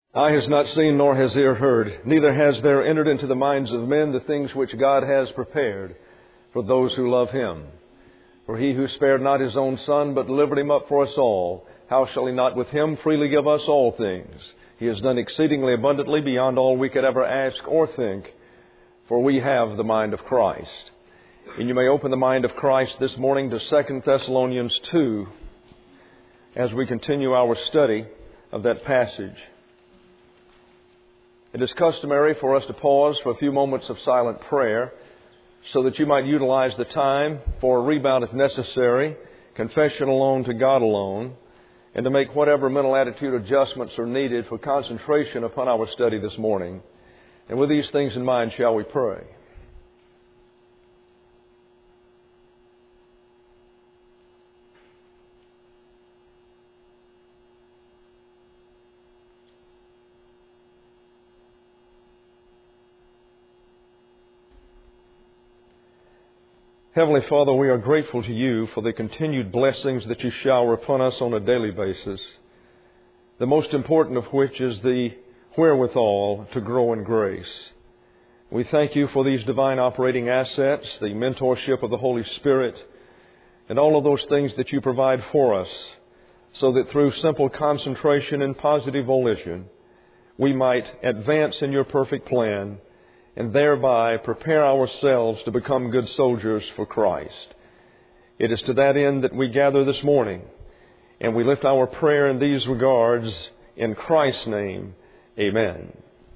Eye has not seen, nor has ear heard, neither has there entered into the minds of men the things which God has prepared for those who love Him. For He who spared not His own Son, but delivered Him up for us all, how shall He not with Him freely give us all things? He has done exceedingly abundantly beyond all we could ever ask or think, for we have the mind of Christ. And you may open the mind of Christ this morning to 2 Thessalonians 2 as we continue our study of that passage. It is customary for us to pause for a few moments of silent prayer so that you might utilize the time for a rebound if necessary, confession alone to God alone, and to make whatever mental attitude adjustments are needed for concentration upon our study this morning. And with these things in mind, shall we pray? Heavenly Father, we are grateful to You for the continued blessings that You shower upon us on a daily basis, the most important of which is the wherewithal to grow in grace. We thank You for these divine operating assets, the mentorship of the Holy Spirit, and all of those things that You provide for us, so that through simple concentration and positive volition, we might advance in Your perfect plan and thereby prepare ourselves to become good soldiers for Christ. It is to that end that we gather this morning, and we lift our prayer in these regards in Christ's name. Amen.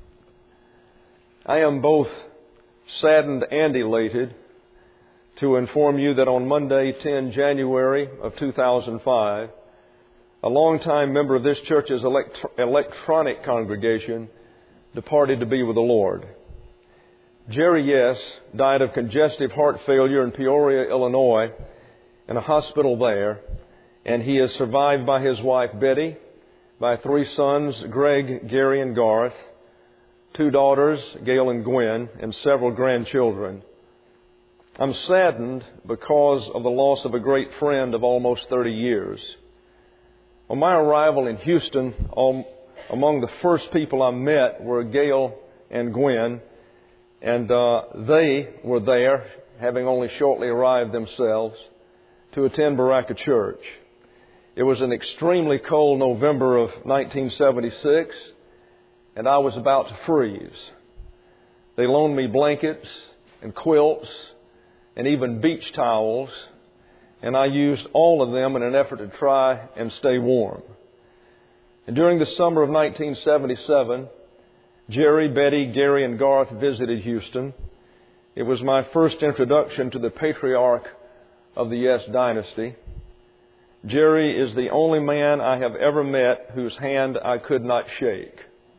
I am both saddened and elated to inform you that on Monday, 10 January of 2005, a longtime member of this church's electronic congregation departed to be with the Lord. Jerry Yes died of congestive heart failure in Peoria, Illinois, in a hospital there, and he is survived by his wife, Betty, by 3 sons, Greg, Gary, and Garth, 2 daughters, Gail and Gwen, and several grandchildren. I'm saddened because of the loss of a great friend of almost 30 years. On my arrival in Houston, among the first people I met were Gail and Gwen, and they were there, having only shortly arrived themselves, to attend Baraka Church. It was an extremely cold November of 1976, and I was about to freeze. They loaned me blankets and quilts and even beach towels, and I used all of them in an effort to try and stay warm. And during the summer of 1977, Jerry, Betty, Gary, and Garth visited Houston. It was my first introduction to the patriarch of the Yes dynasty. Jerry is the only man I have ever met whose hand I could not shake.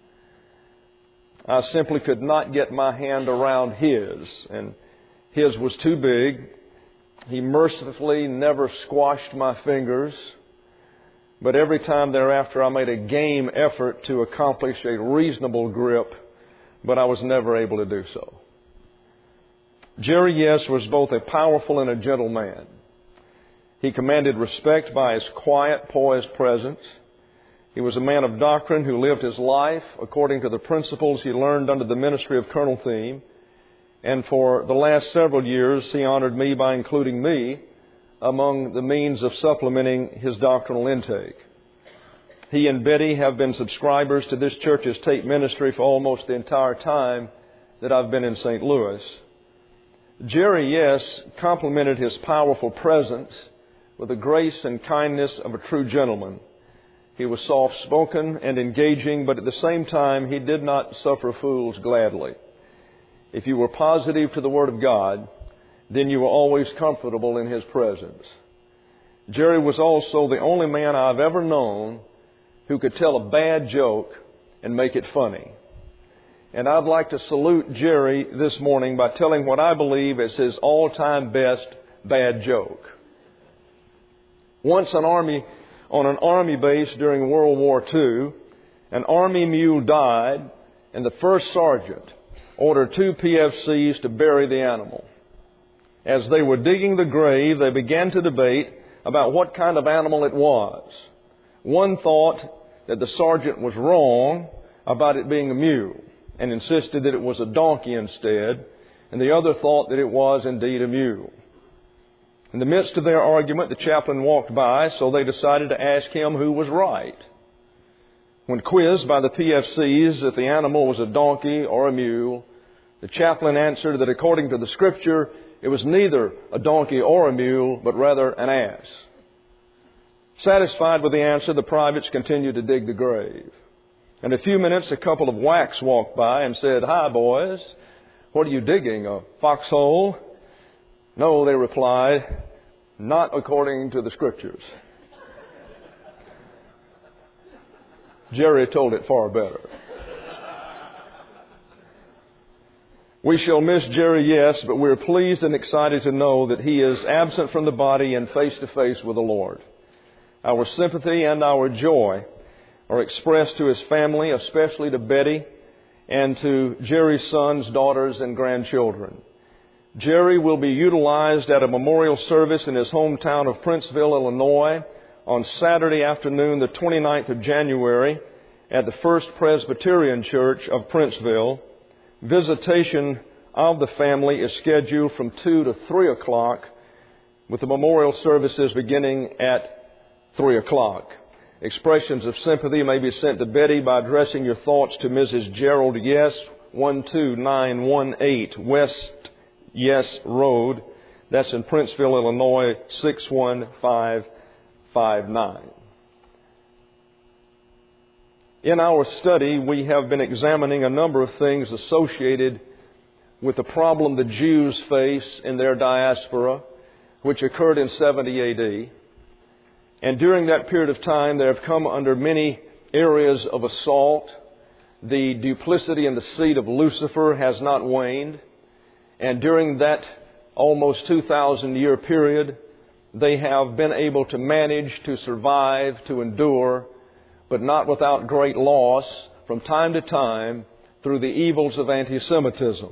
I simply could not get my hand around his, and his was too big. He mercifully never squashed my fingers, but every time thereafter I made a game effort to accomplish a reasonable grip, but I was never able to do so. Jerry Yes was both a powerful and a gentle man. He commanded respect by his quiet, poised presence. He was a man of doctrine who lived his life according to the principles he learned under the ministry of Colonel Thiem. And for the last several years, he honored me by including me among the means of supplementing his doctrinal intake. He and Betty have been subscribers to this church's tape ministry for almost the entire time that I've been in St. Louis. Jerry Yes complemented his powerful presence with the grace and kindness of a true gentleman. He was soft-spoken and engaging, but at the same time, he did not suffer fools gladly. If you were positive to the Word of God, then you were always comfortable in His presence. Jerry was also the only man I've ever known who could tell a bad joke and make it funny. And I'd like to salute Jerry this morning by telling what I believe is his all-time best bad joke. Once on an army base during World War II, an army mule died, and the first sergeant ordered 2 PFCs to bury the animal. As they were digging the grave, they began to debate about what kind of animal it was. One thought that the sergeant was wrong about it being a mule and insisted that it was a donkey instead, and the other thought that it was indeed a mule. In the midst of their argument, the chaplain walked by, so they decided to ask him who was right. When quizzed by the PFCs if the animal was a donkey or a mule, the chaplain answered that according to the Scripture, it was neither a donkey or a mule, but rather an ass. Satisfied with the answer, the privates continued to dig the grave. In a few minutes, a couple of whacks walked by and said, "Hi, boys. What are you digging, a foxhole?" "No," they replied, "not according to the Scriptures." Jerry told it far better. We shall miss Jerry, yes, but we're pleased and excited to know that he is absent from the body and face to face with the Lord. Our sympathy and our joy are expressed to his family, especially to Betty and to Jerry's sons, daughters, and grandchildren. Jerry will be utilized at a memorial service in his hometown of Princeville, Illinois, on Saturday afternoon, the 29th of January, at the First Presbyterian Church of Princeville. Visitation of the family is scheduled from 2 to 3 o'clock, with the memorial services beginning at 3 o'clock. Expressions of sympathy may be sent to Betty by addressing your thoughts to Mrs. Gerald Yes, 12918 West Yes Road. That's in Princeville, Illinois, 61559. In our study, we have been examining a number of things associated with the problem the Jews face in their diaspora, which occurred in 70 A.D. And during that period of time, they have come under many areas of assault. The duplicity and deceit of Lucifer has not waned. And during that almost 2,000-year period, they have been able to manage, to survive, to endure, but not without great loss from time to time through the evils of anti-Semitism.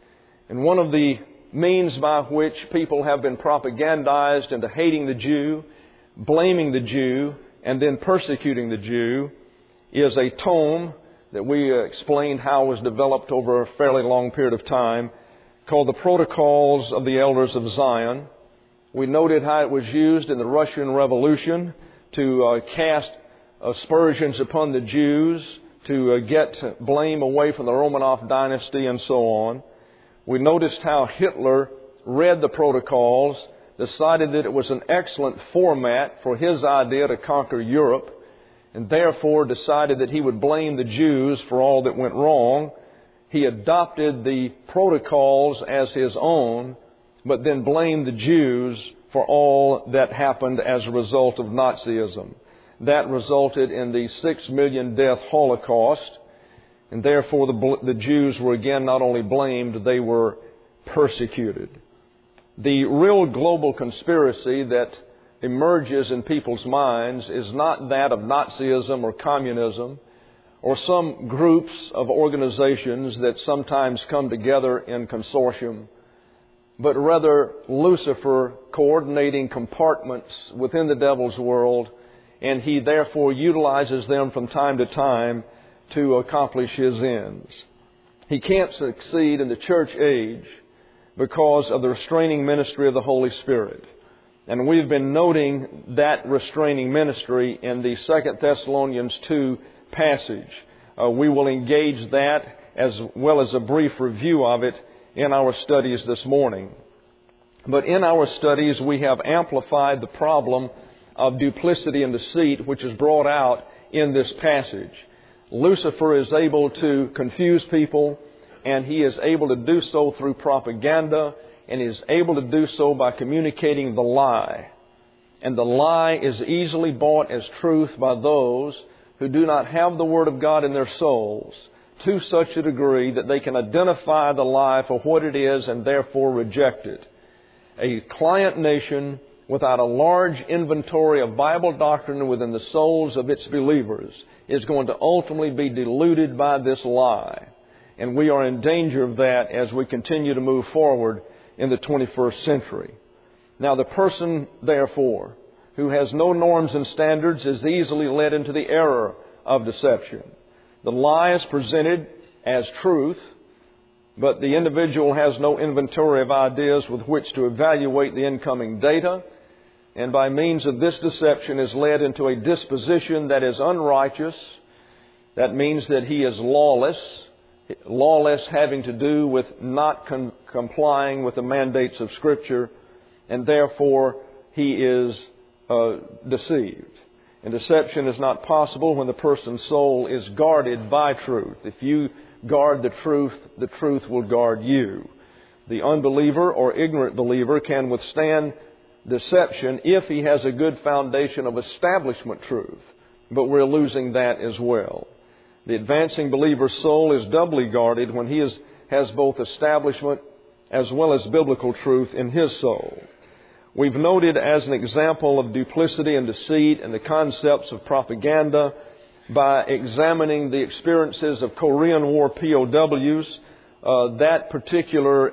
And one of the means by which people have been propagandized into hating the Jew, blaming the Jew, and then persecuting the Jew is a tome that we explained how it was developed over a fairly long period of time called the Protocols of the Elders of Zion. We noted how it was used in the Russian Revolution to cast aspersions upon the Jews, to get blame away from the Romanov dynasty and so on. We noticed how Hitler read the Protocols, decided that it was an excellent format for his idea to conquer Europe, and therefore decided that he would blame the Jews for all that went wrong. He adopted the Protocols as his own, but then blamed the Jews for all that happened as a result of Nazism. That resulted in the 6 million death Holocaust, and therefore the Jews were again not only blamed, they were persecuted. The real global conspiracy that emerges in people's minds is not that of Nazism or communism or some groups of organizations that sometimes come together in consortium, but rather Lucifer coordinating compartments within the devil's world, and he therefore utilizes them from time to time to accomplish his ends. He can't succeed in the church age because of the restraining ministry of the Holy Spirit. And we've been noting that restraining ministry in the 2 Thessalonians 2 passage. We will engage that as well as a brief review of it in our studies this morning. But in our studies, we have amplified the problem of duplicity and deceit, which is brought out in this passage. Lucifer is able to confuse people, and he is able to do so through propaganda, and he is able to do so by communicating the lie. And the lie is easily bought as truth by those who do not have the Word of God in their souls to such a degree that they can identify the lie for what it is and therefore reject it. A client nation without a large inventory of Bible doctrine within the souls of its believers is going to ultimately be deluded by this lie. And we are in danger of that as we continue to move forward in the 21st century. Now, the person, therefore, who has no norms and standards is easily led into the error of deception. The lie is presented as truth, but the individual has no inventory of ideas with which to evaluate the incoming data, and by means of this deception is led into a disposition that is unrighteous. That means that he is lawless. Lawless having to do with not complying with the mandates of Scripture, and therefore he is deceived. And deception is not possible when the person's soul is guarded by truth. If you guard the truth will guard you. The unbeliever or ignorant believer can withstand deception if he has a good foundation of establishment truth, but we're losing that as well. The advancing believer's soul is doubly guarded when he has both establishment as well as biblical truth in his soul. We've noted as an example of duplicity and deceit and the concepts of propaganda by examining the experiences of Korean War POWs, that particular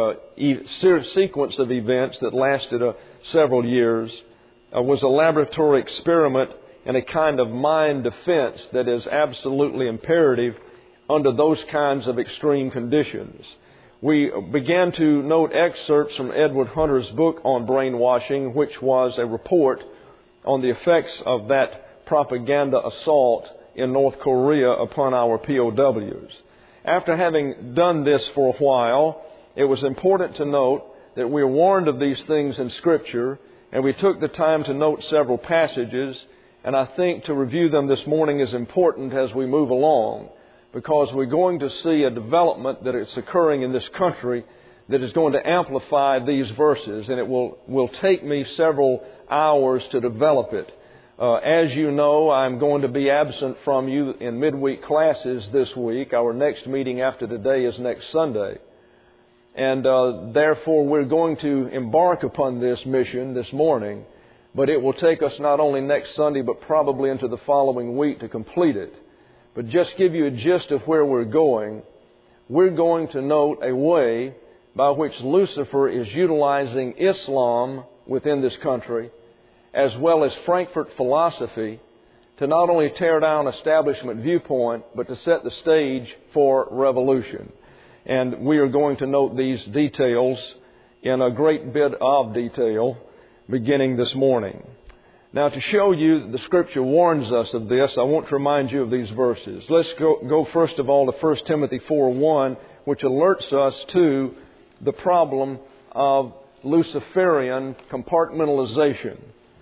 sequence of events that lasted several years was a laboratory experiment and a kind of mind defense that is absolutely imperative under those kinds of extreme conditions. We began to note excerpts from Edward Hunter's book on brainwashing, which was a report on the effects of that propaganda assault in North Korea upon our POWs. After having done this for a while, it was important to note that we are warned of these things in Scripture, and we took the time to note several passages, and I think to review them this morning is important as we move along, because we're going to see a development that is occurring in this country that is going to amplify these verses, and it will take me several hours to develop it. As you know, I'm going to be absent from you in midweek classes this week. Our next meeting after today is next Sunday. And therefore, we're going to embark upon this mission this morning, but it will take us not only next Sunday, but probably into the following week to complete it. But just give you a gist of where we're going to note a way by which Lucifer is utilizing Islam within this country, as well as Frankfurt philosophy, to not only tear down establishment viewpoint, but to set the stage for revolution. And we are going to note these details in a great bit of detail beginning this morning. Now, to show you that the Scripture warns us of this, I want to remind you of these verses. Let's go first of all to 1 Timothy 4:1, which alerts us to the problem of Luciferian compartmentalization.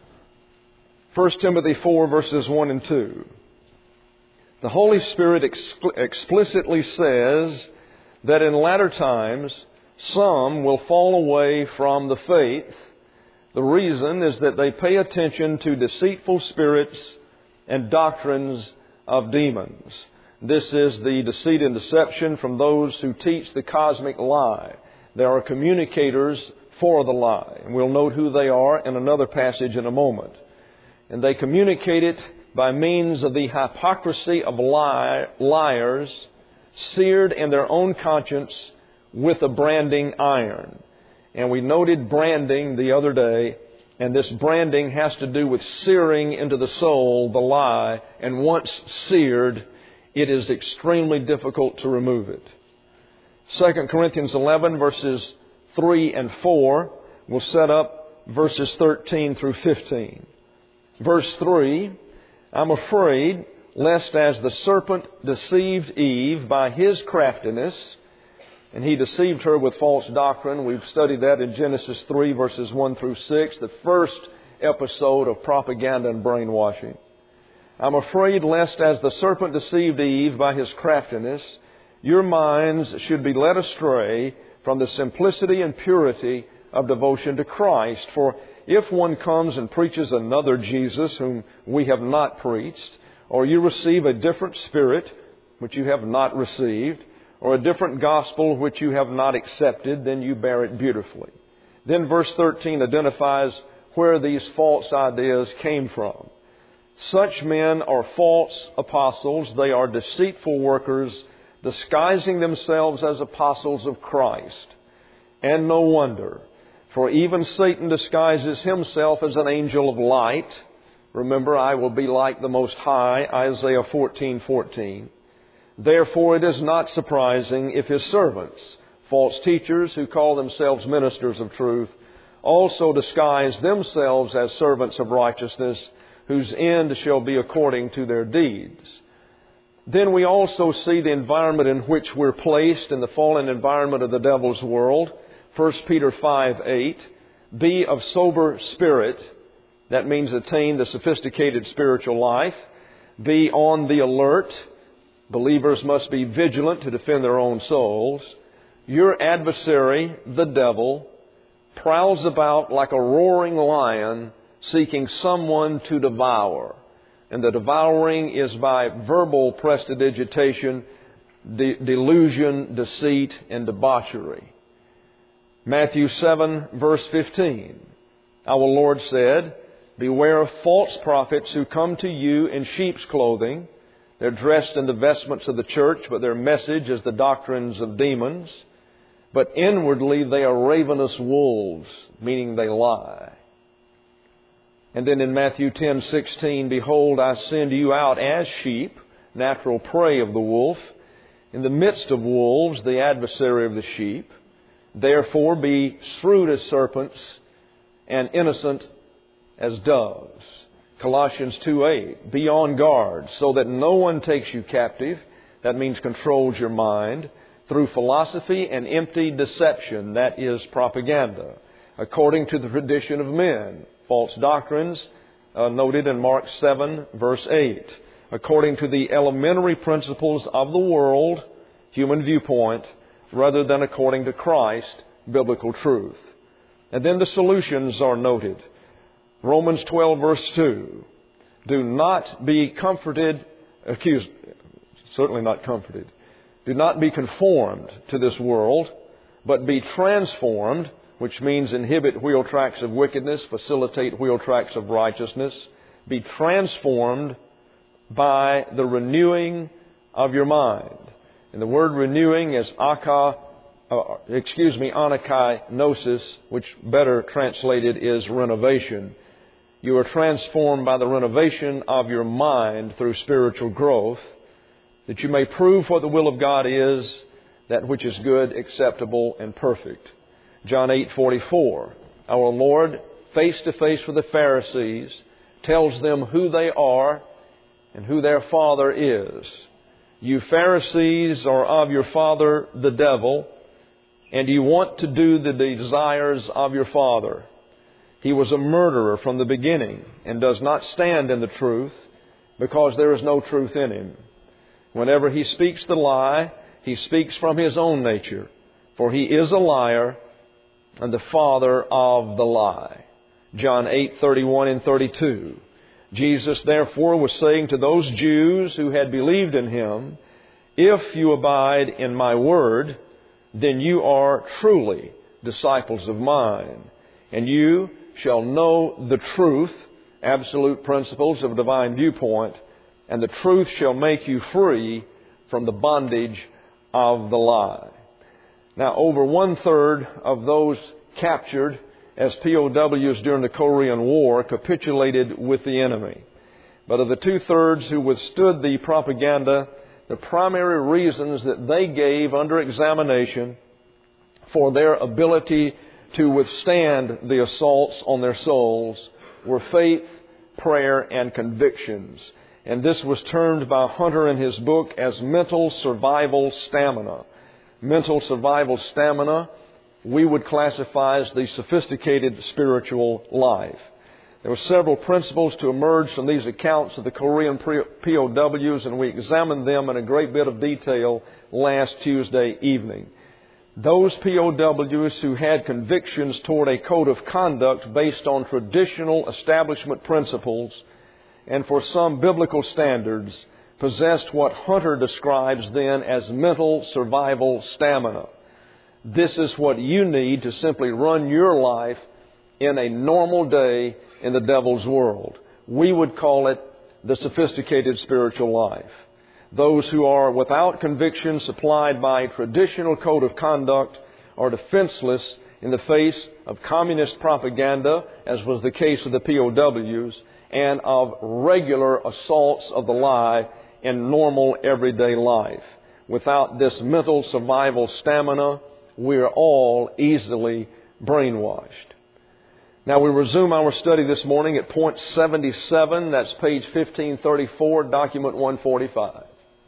1 Timothy 4, verses 1 and 2. The Holy Spirit explicitly says that in latter times some will fall away from the faith. The reason is that they pay attention to deceitful spirits and doctrines of demons. This is the deceit and deception from those who teach the cosmic lie. There are communicators for the lie, and we'll note who they are in another passage in a moment. And they communicate it by means of the hypocrisy of liars, seared in their own conscience with a branding iron. And we noted branding the other day, and this branding has to do with searing into the soul the lie, and once seared, it is extremely difficult to remove it. 2 Corinthians 11, verses 3 and 4 will set up verses 13 through 15. Verse 3, I'm afraid lest as the serpent deceived Eve by his craftiness, and he deceived her with false doctrine. We've studied that in Genesis 3, verses 1 through 6, the first episode of propaganda and brainwashing. I'm afraid lest as the serpent deceived Eve by his craftiness, your minds should be led astray from the simplicity and purity of devotion to Christ. For if one comes and preaches another Jesus whom we have not preached, or you receive a different spirit which you have not received, or a different gospel which you have not accepted, then you bear it beautifully. Then verse 13 identifies where these false ideas came from. Such men are false apostles. They are deceitful workers, disguising themselves as apostles of Christ. And no wonder, for even Satan disguises himself as an angel of light. Remember, I will be like the Most High, Isaiah 14:14. Therefore it is not surprising if His servants, false teachers who call themselves ministers of truth, also disguise themselves as servants of righteousness, whose end shall be according to their deeds. Then we also see the environment in which we're placed in the fallen environment of the devil's world. 1 Peter 5:8, be of sober spirit. That means attain the sophisticated spiritual life. Be on the alert. Believers must be vigilant to defend their own souls. Your adversary, the devil, prowls about like a roaring lion, seeking someone to devour. And the devouring is by verbal prestidigitation, delusion, deceit, and debauchery. Matthew 7, verse 15. Our Lord said, beware of false prophets who come to you in sheep's clothing. They're dressed in the vestments of the church, but their message is the doctrines of demons. But inwardly they are ravenous wolves, meaning they lie. And then in Matthew 10:16, behold, I send you out as sheep, natural prey of the wolf, in the midst of wolves, the adversary of the sheep. Therefore be shrewd as serpents and innocent as doves. Colossians 2:8, be on guard so that no one takes you captive. That means controls your mind through philosophy and empty deception, that is propaganda, according to the tradition of men. False doctrines noted in Mark 7, verse 8, according to the elementary principles of the world, human viewpoint, rather than according to Christ, biblical truth. And then the solutions are noted. Romans 12, verse 2, do not be comforted, certainly not comforted. Do not be conformed to this world, but be transformed, which means inhibit wheel tracks of wickedness, facilitate wheel tracks of righteousness. Be transformed by the renewing of your mind. And the word renewing is anakainosis, which better translated is renovation. You are transformed by the renovation of your mind through spiritual growth, that you may prove what the will of God is, that which is good, acceptable, and perfect. John 8:44, our Lord, face to face with the Pharisees, tells them who they are and who their father is. You Pharisees are of your father, the devil, and you want to do the desires of your father. He was a murderer from the beginning and does not stand in the truth because there is no truth in him. Whenever he speaks the lie, he speaks from his own nature, for he is a liar and the father of the lie. John 8:31 and 32. Jesus therefore was saying to those Jews who had believed in Him, if you abide in my word, then you are truly disciples of mine, and you shall know the truth, absolute principles of divine viewpoint, and the truth shall make you free from the bondage of the lie. Now, over 1/3 of those captured as POWs during the Korean War capitulated with the enemy. But of the 2/3 who withstood the propaganda, the primary reasons that they gave under examination for their ability to withstand the assaults on their souls were faith, prayer, and convictions. And this was termed by Hunter in his book as mental survival stamina. Mental survival stamina we would classify as the sophisticated spiritual life. There were several principles to emerge from these accounts of the Korean POWs, and we examined them in a great bit of detail last Tuesday evening. Those POWs who had convictions toward a code of conduct based on traditional establishment principles and for some biblical standards possessed what Hunter describes then as mental survival stamina. This is what you need to simply run your life in a normal day in the devil's world. We would call it the sophisticated spiritual life. Those who are without conviction supplied by a traditional code of conduct are defenseless in the face of communist propaganda, as was the case of the POWs, and of regular assaults of the lie in normal everyday life. without this mental survival stamina, we're all easily brainwashed. Now we resume our study this morning at point 77. That's page 1534, document 145.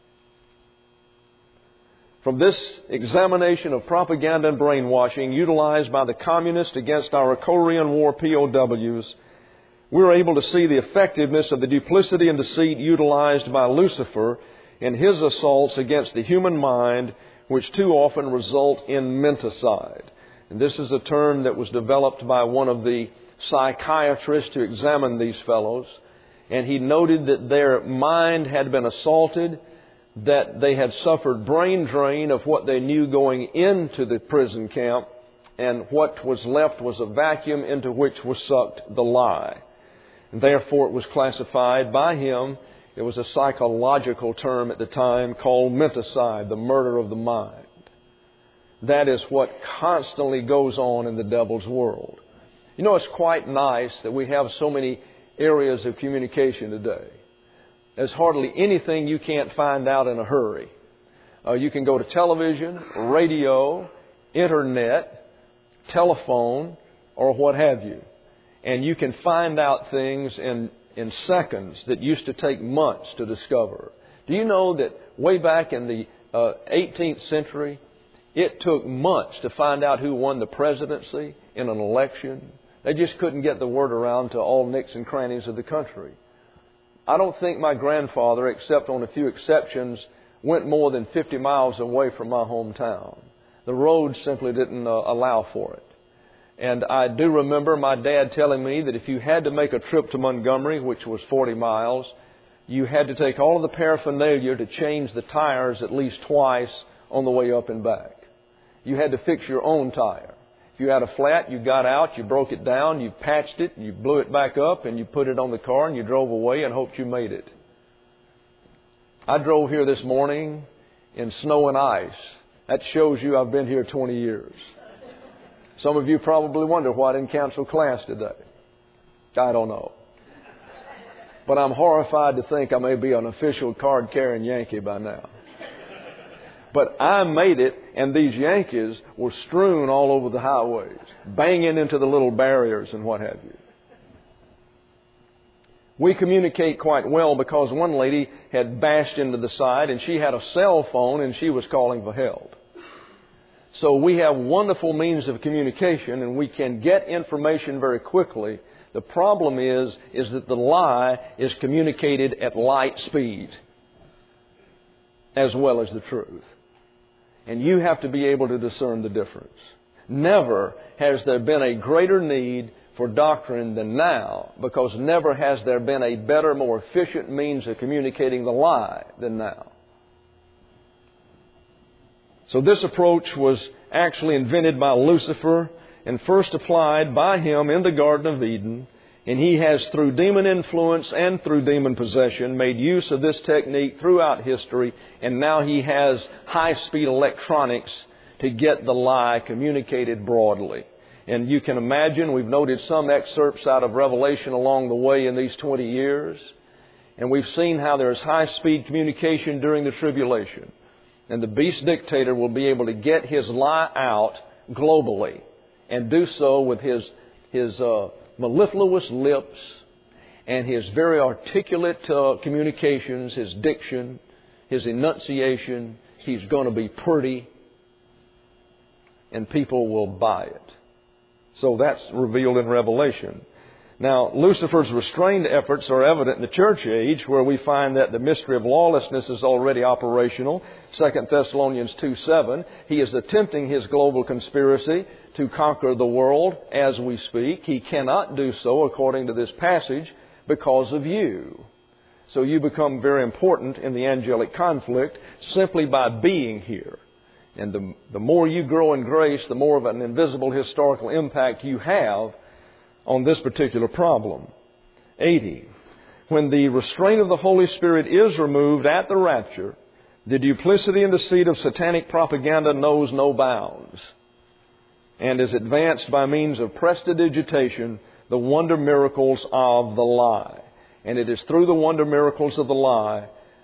From this examination of propaganda and brainwashing utilized by the communists against our Korean War POWs, we're able to see the effectiveness of the duplicity and deceit utilized by Lucifer in his assaults against the human mind, which too often result in menticide. And this is a term that was developed by one of the psychiatrists who examined these fellows. And he noted that their mind had been assaulted, that they had suffered brain drain of what they knew going into the prison camp, and what was left was a vacuum into which was sucked the lie. And therefore it was classified by him, it was a psychological term at the time, called menticide, the murder of the mind. That is what constantly goes on in the devil's world. You know, it's quite nice that we have so many areas of communication today. There's hardly anything you can't find out in a hurry. You can go to television, radio, internet, telephone, or what have you. And you can find out things in seconds that used to take months to discover. Do you know that way back in the 18th century, it took months to find out who won the presidency in an election? They just couldn't get the word around to all nooks and crannies of the country. I don't think my grandfather, except on a few exceptions, went more than 50 miles away from my hometown. The roads simply didn't allow for it. And I do remember my dad telling me that if you had to make a trip to Montgomery, which was 40 miles, you had to take all of the paraphernalia to change the tires at least twice on the way up and back. You had to fix your own tire. If you had a flat, you got out, you broke it down, you patched it, you blew it back up, and you put it on the car and you drove away and hoped you made it. I drove here this morning in snow and ice. That shows you I've been here 20 years. Some of you probably wonder why I didn't cancel class today. I don't know. But I'm horrified to think I may be an official card-carrying Yankee by now. But I made it, and these Yankees were strewn all over the highways, banging into the little barriers and what have you. We communicate quite well because one lady had bashed into the side, and she had a cell phone, and she was calling for help. So we have wonderful means of communication, and we can get information very quickly. The problem is that the lie is communicated at light speed as well as the truth. And you have to be able to discern the difference. Never has there been a greater need for doctrine than now, because never has there been a better, more efficient means of communicating the lie than now. So this approach was actually invented by Lucifer and first applied by him in the Garden of Eden. And he has, through demon influence and through demon possession, made use of this technique throughout history. And now he has high-speed electronics to get the lie communicated broadly. And you can imagine, we've noted some excerpts out of Revelation along the way in these 20 years. And we've seen how there's high-speed communication during the tribulation. And the beast dictator will be able to get his lie out globally and do so with his mellifluous lips and his very articulate communications, his diction, his enunciation. He's going to be pretty, and people will buy it. So that's revealed in Revelation. Now, Lucifer's restrained efforts are evident in the church age, where we find that the mystery of lawlessness is already operational. 2 Thessalonians 2:7. He is attempting his global conspiracy to conquer the world as we speak. He cannot do so, according to this passage, because of you. So you become very important in the angelic conflict simply by being here. And the more you grow in grace, the more of an invisible historical impact you have on this particular problem. 80. When the restraint of the Holy Spirit is removed at the rapture, the duplicity and deceit of satanic propaganda knows no bounds and is advanced by means of prestidigitation, the wonder miracles of the lie. And it is through the wonder miracles of the lie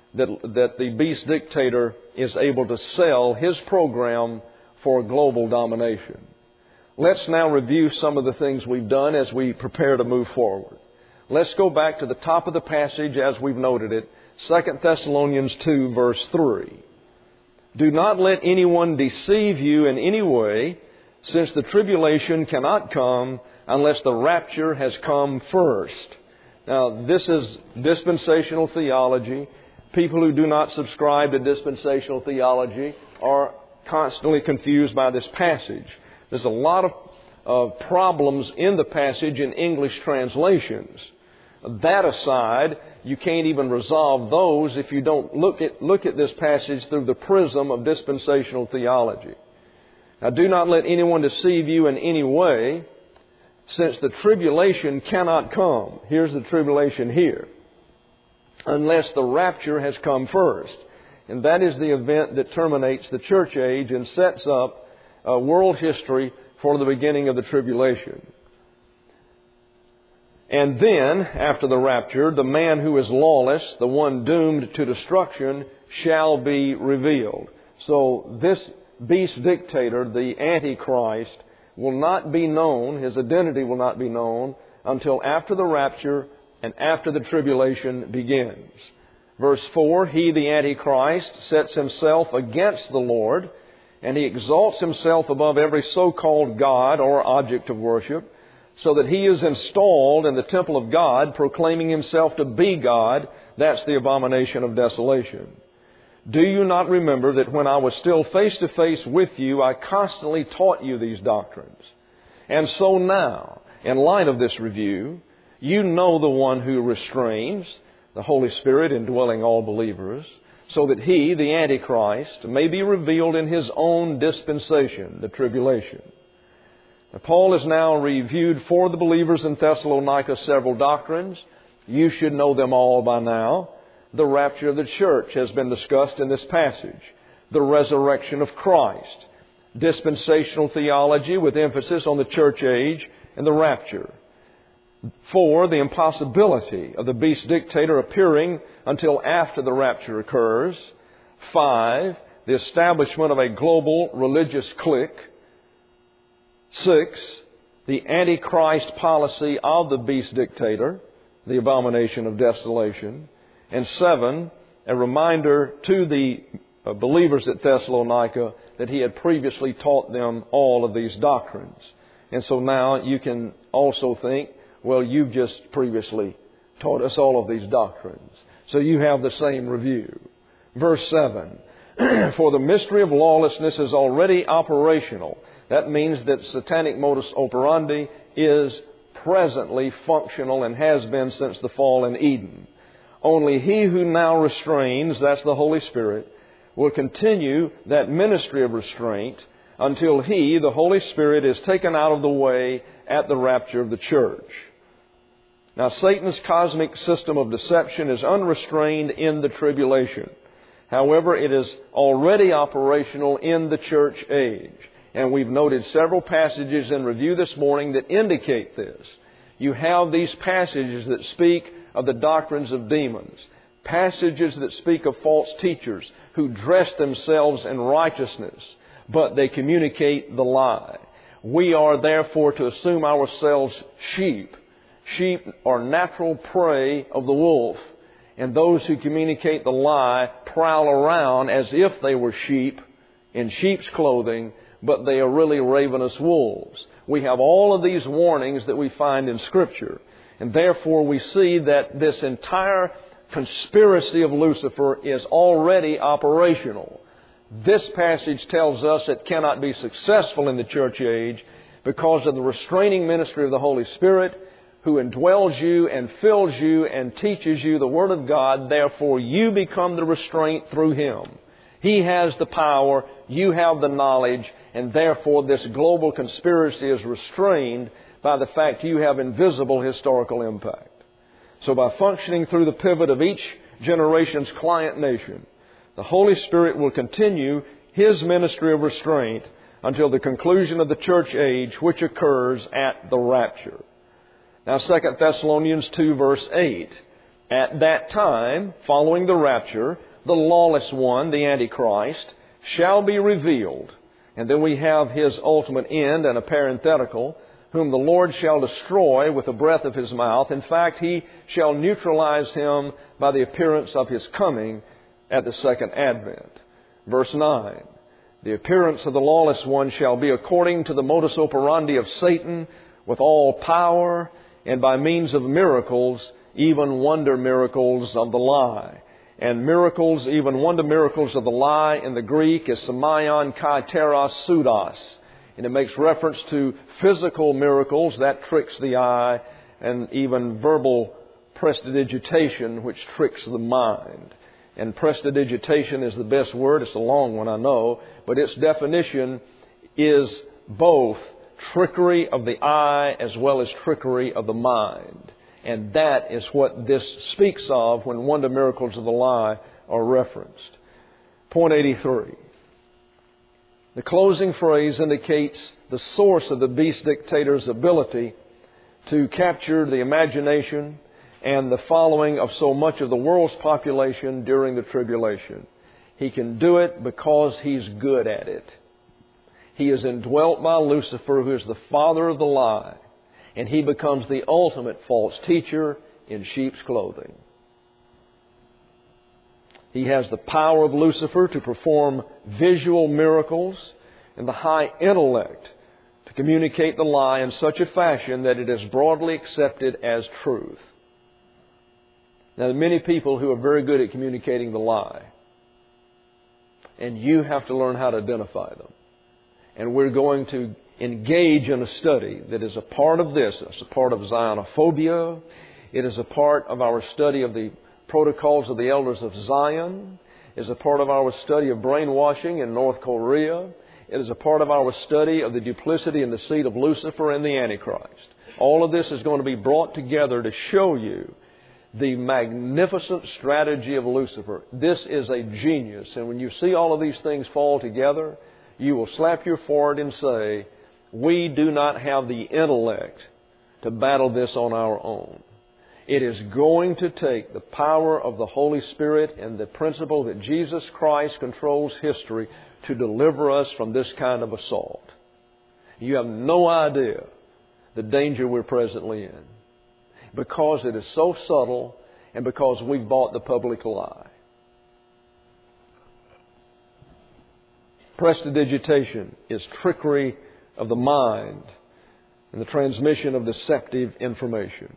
that the beast dictator is able to sell his program for global domination. Let's now review some of the things we've done as we prepare to move forward. Let's go back to the top of the passage as we've noted it, 2 Thessalonians 2, verse 3. Do not let anyone deceive you in any way, since the tribulation cannot come unless the rapture has come first. Now, this is dispensational theology. People who do not subscribe to dispensational theology are constantly confused by this passage. There's a lot of problems in the passage in English translations. That aside, you can't even resolve those if you don't look at this passage through the prism of dispensational theology. Now, do not let anyone deceive you in any way, since the tribulation cannot come. Here's the tribulation here. Unless the rapture has come first. And that is the event that terminates the church age and sets up world history for the beginning of the tribulation. And then, after the rapture, the man who is lawless, the one doomed to destruction, shall be revealed. So this beast dictator, the Antichrist, will not be known, his identity will not be known, until after the rapture and after the tribulation begins. Verse 4, he, the Antichrist, sets himself against the Lord, and he exalts himself above every so-called God or object of worship, so that he is installed in the temple of God, proclaiming himself to be God. That's the abomination of desolation. Do you not remember that when I was still face to face with you, I constantly taught you these doctrines? And so now, in light of this review, you know the one who restrains, the Holy Spirit indwelling all believers, so that he, the Antichrist, may be revealed in his own dispensation, the tribulation. Now, Paul has now reviewed for the believers in Thessalonica several doctrines. You should know them all by now. The rapture of the church has been discussed in this passage. The resurrection of Christ. Dispensational theology with emphasis on the church age and the rapture. 4, the impossibility of the beast dictator appearing until after the rapture occurs. 5, the establishment of a global religious clique. 6, the Antichrist policy of the beast dictator, the abomination of desolation. And 7, a reminder to the believers at Thessalonica that he had previously taught them all of these doctrines. And so now you can also think, well, you've just previously taught us all of these doctrines. So you have the same review. Verse 7, for the mystery of lawlessness is already operational. That means that satanic modus operandi is presently functional and has been since the fall in Eden. Only he who now restrains, that's the Holy Spirit, will continue that ministry of restraint until he, the Holy Spirit, is taken out of the way at the rapture of the church. Now, Satan's cosmic system of deception is unrestrained in the tribulation. However, it is already operational in the church age. And we've noted several passages in review this morning that indicate this. You have these passages that speak of the doctrines of demons. Passages that speak of false teachers who dress themselves in righteousness, but they communicate the lie. We are therefore to assume ourselves sheep. Sheep are natural prey of the wolf, and those who communicate the lie prowl around as if they were sheep in sheep's clothing, but they are really ravenous wolves. We have all of these warnings that we find in Scripture, and therefore we see that this entire conspiracy of Lucifer is already operational. This passage tells us it cannot be successful in the church age because of the restraining ministry of the Holy Spirit, who indwells you and fills you and teaches you the Word of God. Therefore, you become the restraint through Him. He has the power, you have the knowledge, and therefore this global conspiracy is restrained by the fact you have invisible historical impact. So by functioning through the pivot of each generation's client nation, the Holy Spirit will continue His ministry of restraint until the conclusion of the church age, which occurs at the rapture. Now, 2 Thessalonians 2, verse 8. At that time, following the rapture, the lawless one, the Antichrist, shall be revealed. And then we have his ultimate end and a parenthetical, whom the Lord shall destroy with the breath of his mouth. In fact, he shall neutralize him by the appearance of his coming at the second advent. Verse 9, the appearance of the lawless one shall be according to the modus operandi of Satan, with all power and by means of miracles, even wonder miracles of the lie. And miracles, even wonder miracles of the lie in the Greek is semaion kai teros pseudos. And it makes reference to physical miracles, that tricks the eye, and even verbal prestidigitation, which tricks the mind. And prestidigitation is the best word. It's a long one, I know. But its definition is both trickery of the eye as well as trickery of the mind. And that is what this speaks of when wonder miracles of the lie are referenced. Point 83. The closing phrase indicates the source of the beast dictator's ability to capture the imagination and the following of so much of the world's population during the tribulation. He can do it because he's good at it. He is indwelt by Lucifer, who is the father of the lie, and he becomes the ultimate false teacher in sheep's clothing. He has the power of Lucifer to perform visual miracles and the high intellect to communicate the lie in such a fashion that it is broadly accepted as truth. Now, there are many people who are very good at communicating the lie, and you have to learn how to identify them. And we're going to engage in a study that is a part of this. It's a part of Zionophobia. It is a part of our study of the protocols of the elders of Zion. It is a part of our study of brainwashing in North Korea. It is a part of our study of the duplicity and deceit of Lucifer and the Antichrist. All of this is going to be brought together to show you the magnificent strategy of Lucifer. This is a genius. And when you see all of these things fall together, you will slap your forehead and say, we do not have the intellect to battle this on our own. It is going to take the power of the Holy Spirit and the principle that Jesus Christ controls history to deliver us from this kind of assault. You have no idea the danger we're presently in, because it is so subtle and because we've bought the public lie. Prestidigitation is trickery of the mind and the transmission of deceptive information.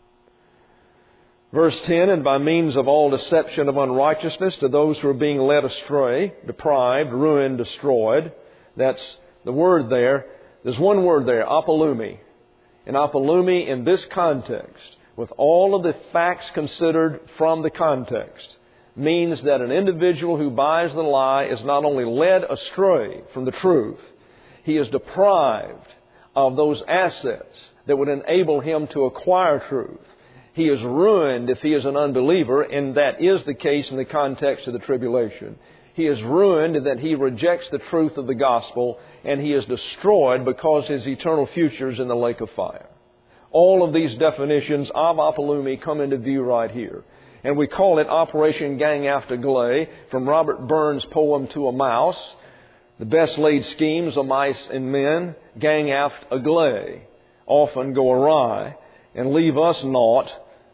Verse 10, and by means of all deception of unrighteousness to those who are being led astray, deprived, ruined, destroyed. That's the word there. There's one word there, apolumi. And apolumi in this context, with all of the facts considered from the context, means that an individual who buys the lie is not only led astray from the truth, he is deprived of those assets that would enable him to acquire truth. He is ruined if he is an unbeliever, and that is the case in the context of the tribulation. He is ruined in that he rejects the truth of the gospel, and he is destroyed because his eternal future is in the lake of fire. All of these definitions of apolumi come into view right here. And we call it Operation Gang After Gley, from Robert Burns' poem To a Mouse. The best laid schemes of mice and men, gang aft a gley, often go awry and leave us naught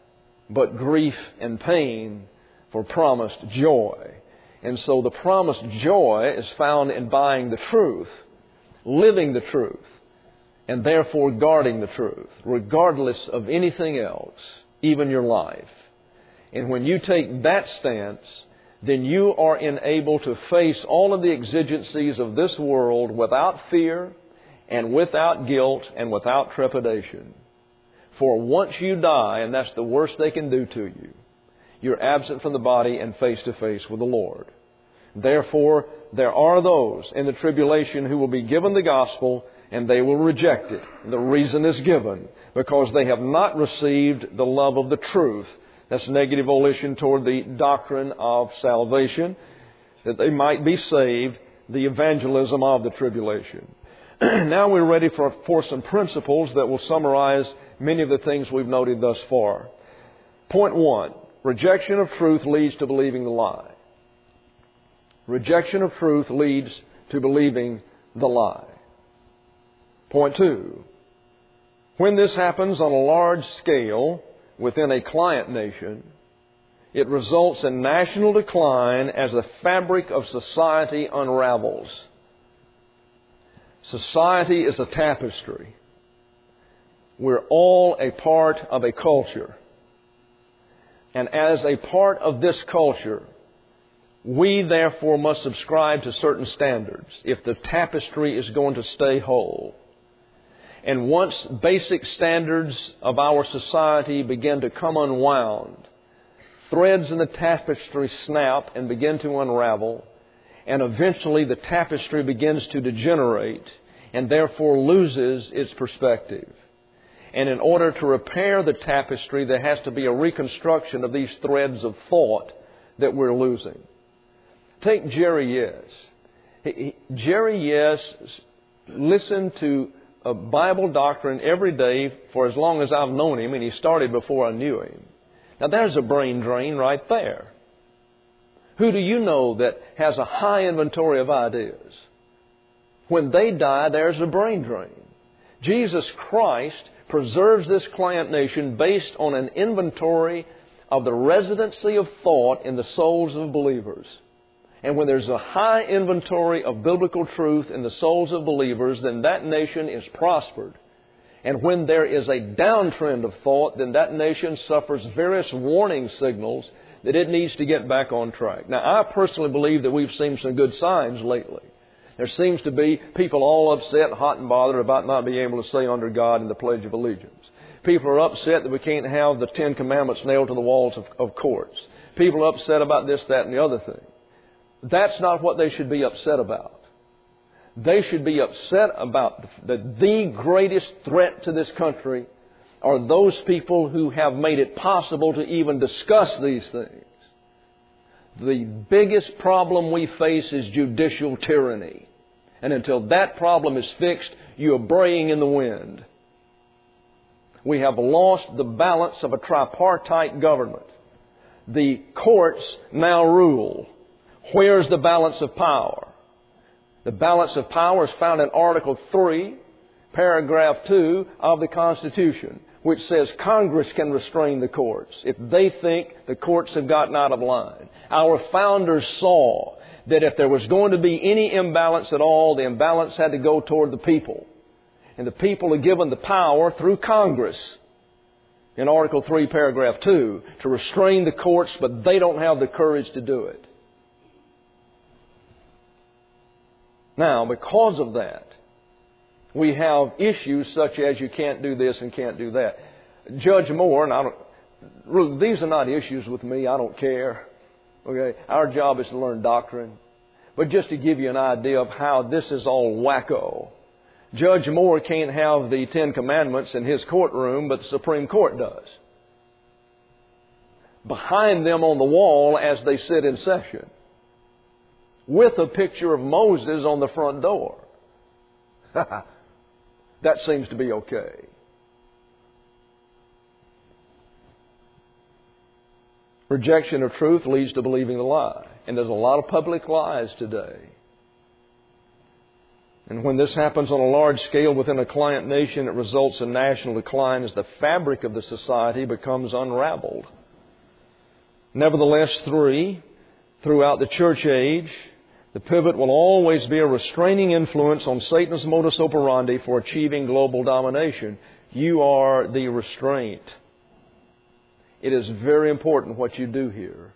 but grief and pain for promised joy. And so the promised joy is found in buying the truth, living the truth, and therefore guarding the truth, regardless of anything else, even your life. And when you take that stance, then you are enabled to face all of the exigencies of this world without fear and without guilt and without trepidation. For once you die, and that's the worst they can do to you, you're absent from the body and face to face with the Lord. Therefore, there are those in the tribulation who will be given the gospel and they will reject it. The reason is given because they have not received the love of the truth. That's negative volition toward the doctrine of salvation, that they might be saved, the evangelism of the tribulation. Now we're ready for some principles that will summarize many of the things we've noted thus far. Point 1, Rejection of truth leads to believing the lie. Rejection of truth leads to believing the lie. Point 2. When this happens on a large scale within a client nation, it results in national decline as the fabric of society unravels. Society is a tapestry. We're all a part of a culture. And as a part of this culture, we therefore must subscribe to certain standards if the tapestry is going to stay whole. And once basic standards of our society begin to come unwound, threads in the tapestry snap and begin to unravel, and eventually the tapestry begins to degenerate and therefore loses its perspective. And in order to repair the tapestry, there has to be a reconstruction of these threads of thought that we're losing. Take Jerry Yes. Jerry Yes listened to a Bible doctrine every day for as long as I've known him, and he started before I knew him. Now there's a brain drain right there. Who do you know that has a high inventory of ideas? When they die, there's a brain drain. Jesus Christ preserves this client nation based on an inventory of the residency of thought in the souls of believers. And when there's a high inventory of biblical truth in the souls of believers, then that nation is prospered. And when there is a downtrend of thought, then that nation suffers various warning signals that it needs to get back on track. Now, I personally believe that we've seen some good signs lately. There seems to be people all upset, hot and bothered about not being able to say under God in the Pledge of Allegiance. People are upset that we can't have the Ten Commandments nailed to the walls of courts. People are upset about this, that, and the other thing. That's not what they should be upset about. They should be upset about the greatest threat to this country are those people who have made it possible to even discuss these things. The biggest problem we face is judicial tyranny. And until that problem is fixed, you are braying in the wind. We have lost the balance of a tripartite government. The courts now rule. Where's the balance of power? The balance of power is found in Article 3, Paragraph 2 of the Constitution, which says Congress can restrain the courts if they think the courts have gotten out of line. Our founders saw that if there was going to be any imbalance at all, the imbalance had to go toward the people. And the people are given the power through Congress in Article 3, Paragraph 2 to restrain the courts, but they don't have the courage to do it. Now, because of that, we have issues such as you can't do this and can't do that. Judge Moore, and these are not issues with me. I don't care. Okay, our job is to learn doctrine. But just to give you an idea of how this is all wacko, Judge Moore can't have the Ten Commandments in his courtroom, but the Supreme Court does. Behind them on the wall as they sit in session, with a picture of Moses on the front door. That seems to be okay. Rejection of truth leads to believing the lie. And there's a lot of public lies today. And when this happens on a large scale within a client nation, it results in national decline as the fabric of the society becomes unraveled. Nevertheless, throughout the church age, the pivot will always be a restraining influence on Satan's modus operandi for achieving global domination. You are the restraint. It is very important what you do here.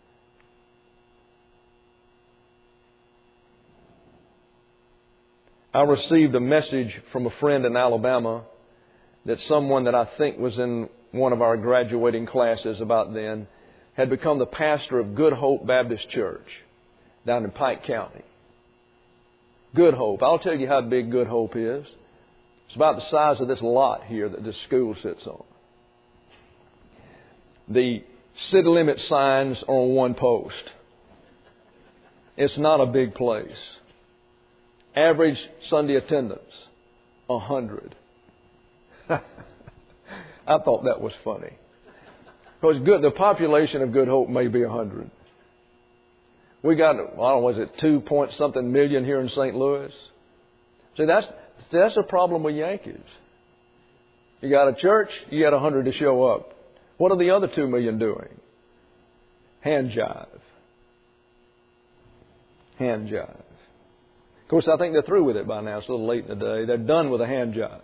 I received a message from a friend in Alabama that someone that I think was in one of our graduating classes about then had become the pastor of Good Hope Baptist Church down in Pike County. Good Hope. I'll tell you how big Good Hope is. It's about the size of this lot here that this school sits on. The city limit signs are on one post. It's not a big place. Average Sunday attendance, 100. I thought that was funny. Because the population of Good Hope may be 100. We got, I don't know, was it 2 point something million here in St. Louis? See, that's a problem with Yankees. You got a church, you got 100 to show up. What are the other 2 million doing? Hand jive. Hand jive. Of course, I think they're through with it by now. It's a little late in the day. They're done with the hand jive.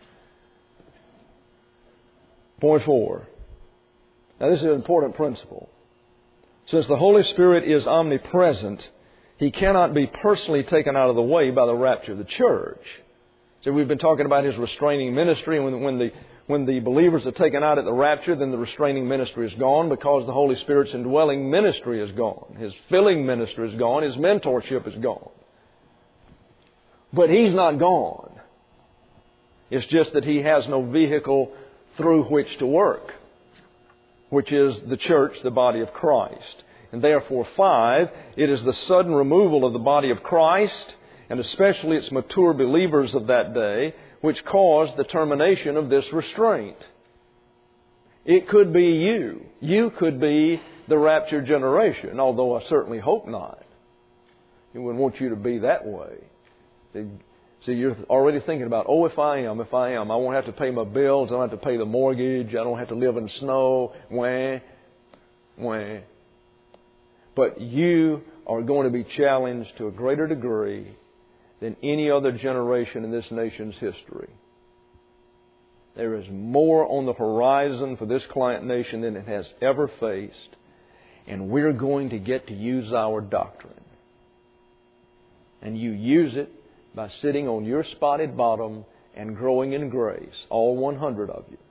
Point 4. Now, this is an important principle. Since the Holy Spirit is omnipresent, He cannot be personally taken out of the way by the rapture of the church. So we've been talking about His restraining ministry. When the believers are taken out at the rapture, then the restraining ministry is gone because the Holy Spirit's indwelling ministry is gone. His filling ministry is gone. His mentorship is gone. But He's not gone. It's just that He has no vehicle through which to work, which is the church, the body of Christ. And therefore, 5, it is the sudden removal of the body of Christ, and especially its mature believers of that day, which caused the termination of this restraint. It could be you. You could be the raptured generation, although I certainly hope not. He wouldn't want you to be that way. See, you're already thinking about, if I am, I won't have to pay my bills, I don't have to pay the mortgage, I don't have to live in snow, wah. But you are going to be challenged to a greater degree than any other generation in this nation's history. There is more on the horizon for this client nation than it has ever faced, and we're going to get to use our doctrine. And you use it by sitting on your spotted bottom and growing in grace, all 100 of you.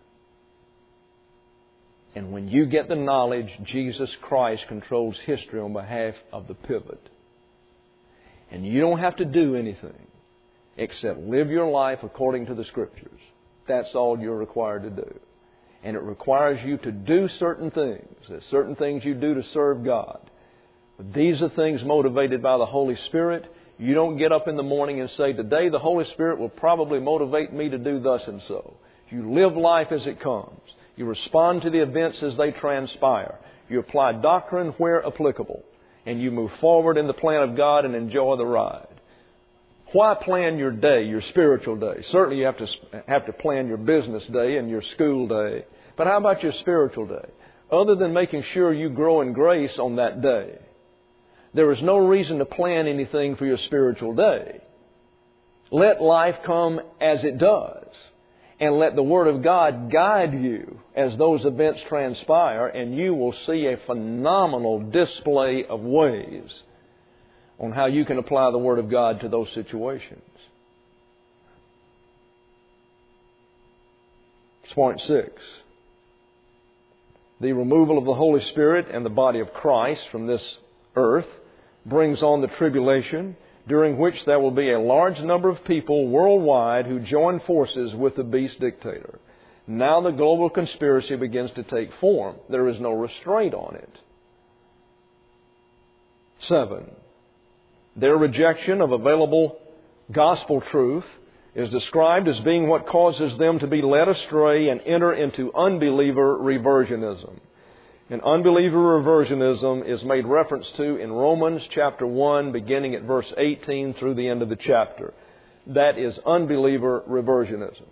And when you get the knowledge Jesus Christ controls history on behalf of the pivot, and you don't have to do anything except live your life according to the Scriptures. That's all you're required to do. And it requires you to do certain things. There's certain things you do to serve God. But these are things motivated by the Holy Spirit. You don't get up in the morning and say, today the Holy Spirit will probably motivate me to do thus and so. You live life as it comes. You respond to the events as they transpire. You apply doctrine where applicable. And you move forward in the plan of God and enjoy the ride. Why plan your day, your spiritual day? Certainly you have to plan your business day and your school day. But how about your spiritual day? Other than making sure you grow in grace on that day, there is no reason to plan anything for your spiritual day. Let life come as it does. And let the Word of God guide you as those events transpire, and you will see a phenomenal display of ways on how you can apply the Word of God to those situations. Point 6. The removal of the Holy Spirit and the body of Christ from this earth brings on the tribulation, during which there will be a large number of people worldwide who join forces with the beast dictator. Now the global conspiracy begins to take form. There is no restraint on it. 7. Their rejection of available gospel truth is described as being what causes them to be led astray and enter into unbeliever reversionism. And unbeliever reversionism is made reference to in Romans chapter 1, beginning at verse 18 through the end of the chapter. That is unbeliever reversionism.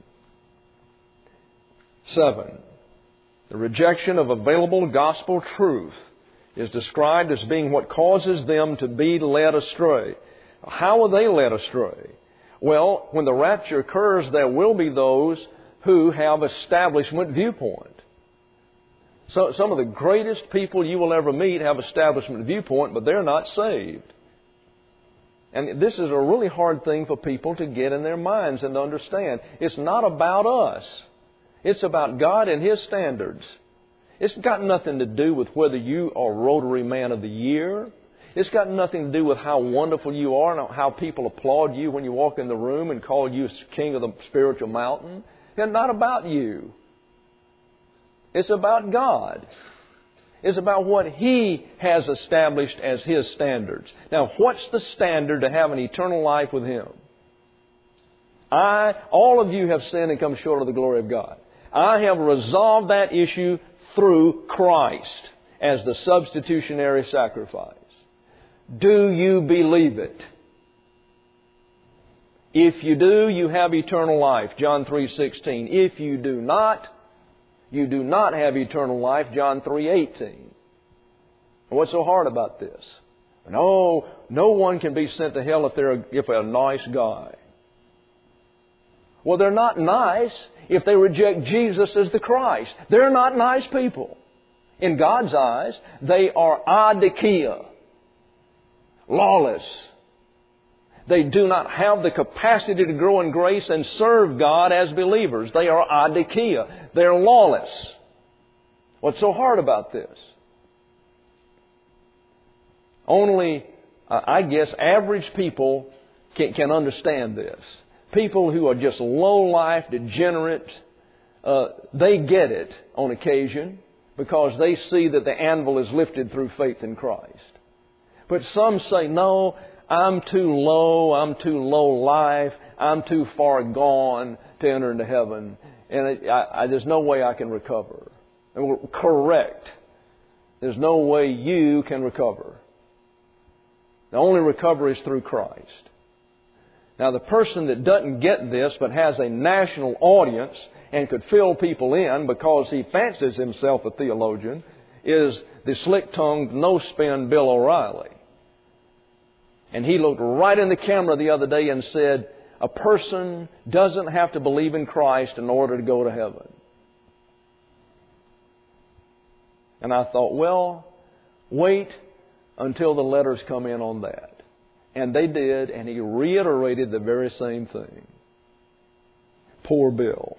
7. The rejection of available gospel truth is described as being what causes them to be led astray. How are they led astray? Well, when the rapture occurs, there will be those who have establishment viewpoint. So some of the greatest people you will ever meet have establishment viewpoint, but they're not saved. And this is a really hard thing for people to get in their minds and to understand. It's not about us. It's about God and His standards. It's got nothing to do with whether you are Rotary Man of the Year. It's got nothing to do with how wonderful you are and how people applaud you when you walk in the room and call you king of the spiritual mountain. It's not about you. It's about God. It's about what He has established as His standards. Now, what's the standard to have an eternal life with Him? All of you have sinned and come short of the glory of God. I have resolved that issue through Christ as the substitutionary sacrifice. Do you believe it? If you do, you have eternal life. John 3:16. If you do not have eternal life. John 3:18. What's so hard about this? No one can be sent to hell if they're a nice guy. Well, they're not nice if they reject Jesus as the Christ. They're not nice people. In God's eyes, they are adikia, lawless. They do not have the capacity to grow in grace and serve God as believers. They are adikia. They're lawless. What's so hard about this? Only, I guess, average people can understand this. People who are just low-life, degenerate, they get it on occasion because they see that the anvil is lifted through faith in Christ. But some say, no, I'm too low life, I'm too far gone to enter into heaven, and there's no way I can recover. And we're correct. There's no way you can recover. The only recovery is through Christ. Now, the person that doesn't get this but has a national audience and could fill people in because he fancies himself a theologian is the slick-tongued, no-spin Bill O'Reilly. And he looked right in the camera the other day and said, a person doesn't have to believe in Christ in order to go to heaven. And I thought, well, wait until the letters come in on that. And they did, and he reiterated the very same thing. Poor Bill.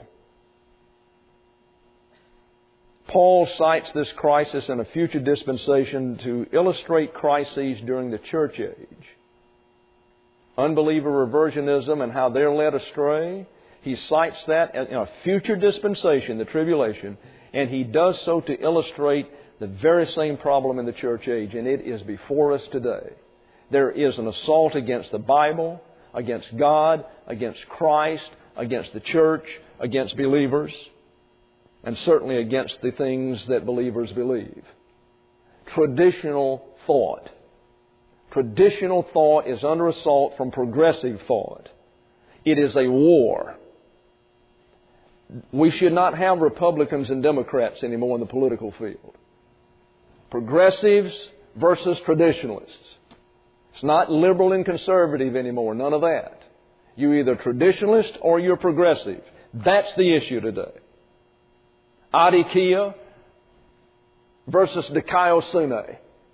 Paul cites this crisis in a future dispensation to illustrate crises during the church age. Unbeliever reversionism and how they're led astray. He cites that in a future dispensation, the tribulation, and he does so to illustrate the very same problem in the church age, and it is before us today. There is an assault against the Bible, against God, against Christ, against the church, against believers, and certainly against the things that believers believe. Traditional thought. Traditional thought is under assault from progressive thought. It is a war. We should not have Republicans and Democrats anymore in the political field. Progressives versus traditionalists. It's not liberal and conservative anymore. None of that. You're either traditionalist or you're progressive. That's the issue today. Adikia versus dikaiosune.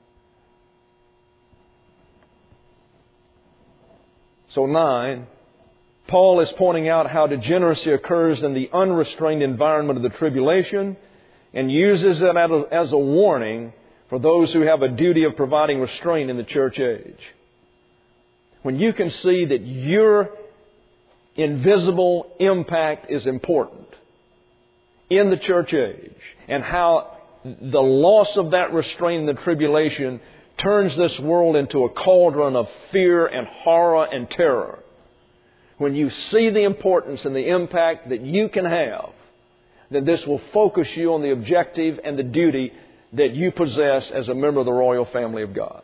So 9, Paul is pointing out how degeneracy occurs in the unrestrained environment of the tribulation and uses it as a warning for those who have a duty of providing restraint in the church age. When you can see that your invisible impact is important in the church age and how the loss of that restraint in the tribulation turns this world into a cauldron of fear and horror and terror. When you see the importance and the impact that you can have, then this will focus you on the objective and the duty that you possess as a member of the royal family of God.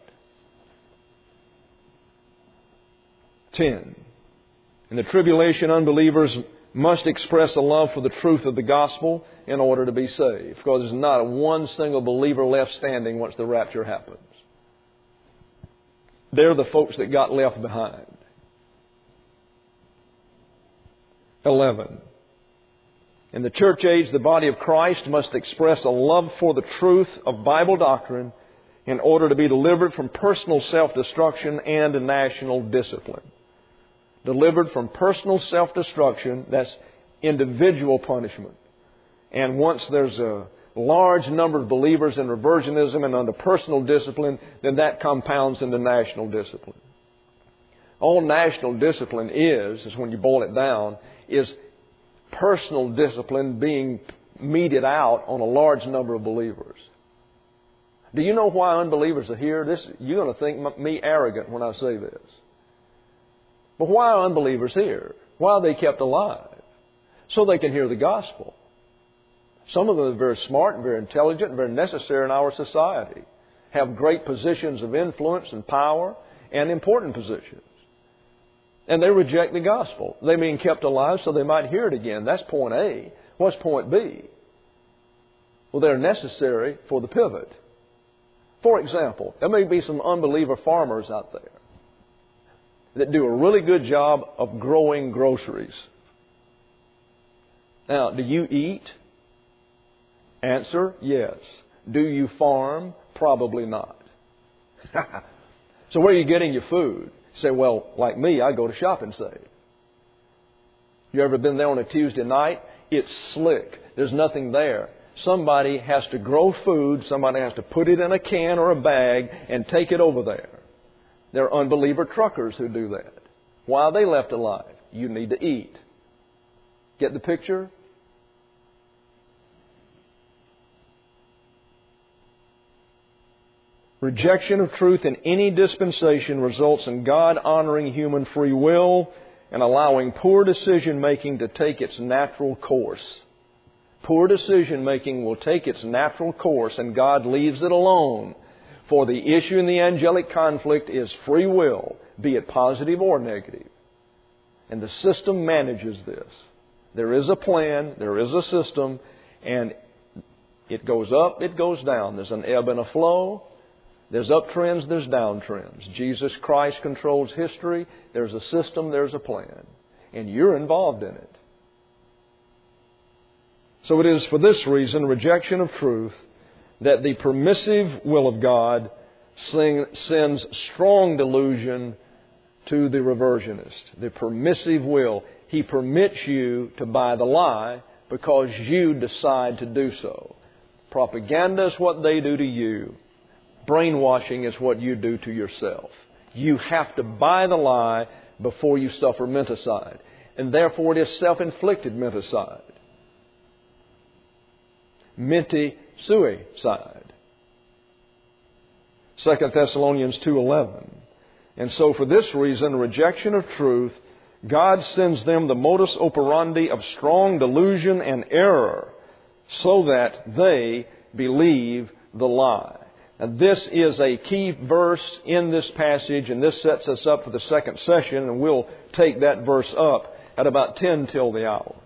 10. In the tribulation, unbelievers must express a love for the truth of the gospel in order to be saved. Because there's not one single believer left standing once the rapture happens. They're the folks that got left behind. 11. In the church age, the body of Christ must express a love for the truth of Bible doctrine in order to be delivered from personal self-destruction and national discipline. Delivered from personal self-destruction, that's individual punishment. And once there's a large number of believers in reversionism and under personal discipline, then that compounds into national discipline. All national discipline is when you boil it down, is personal discipline being meted out on a large number of believers. Do you know why unbelievers are here? You're going to think me arrogant when I say this. But why are unbelievers here? Why are they kept alive? So they can hear the gospel. Some of them are very smart and very intelligent and very necessary in our society. Have great positions of influence and power and important positions. And they reject the gospel. They're being kept alive so they might hear it again. That's point A. What's point B? Well, they're necessary for the pivot. For example, there may be some unbeliever farmers out there that do a really good job of growing groceries. Now, do you eat? Answer, yes. Do you farm? Probably not. So where are you getting your food? You say, well, like me, I go to Shop and Save. You ever been there on a Tuesday night? It's slick. There's nothing there. Somebody has to grow food. Somebody has to put it in a can or a bag and take it over there. There are unbeliever truckers who do that. Why are they left alive? You need to eat. Get the picture? Rejection of truth in any dispensation results in God honoring human free will and allowing poor decision-making to take its natural course. Poor decision-making will take its natural course and God leaves it alone. For the issue in the angelic conflict is free will, be it positive or negative. And the system manages this. There is a plan, there is a system, and it goes up, it goes down. There's an ebb and a flow. There's uptrends, there's downtrends. Jesus Christ controls history. There's a system, there's a plan. And you're involved in it. So it is for this reason, rejection of truth, that the permissive will of God sends strong delusion to the reversionist. The permissive will. He permits you to buy the lie because you decide to do so. Propaganda is what they do to you. Brainwashing is what you do to yourself. You have to buy the lie before you suffer menticide. And therefore it is self-inflicted menticide. Menti-suicide. 2 Thessalonians 2:11. And so for this reason, rejection of truth, God sends them the modus operandi of strong delusion and error so that they believe the lie. And this is a key verse in this passage, and this sets us up for the second session, and we'll take that verse up at about 10 till the hour.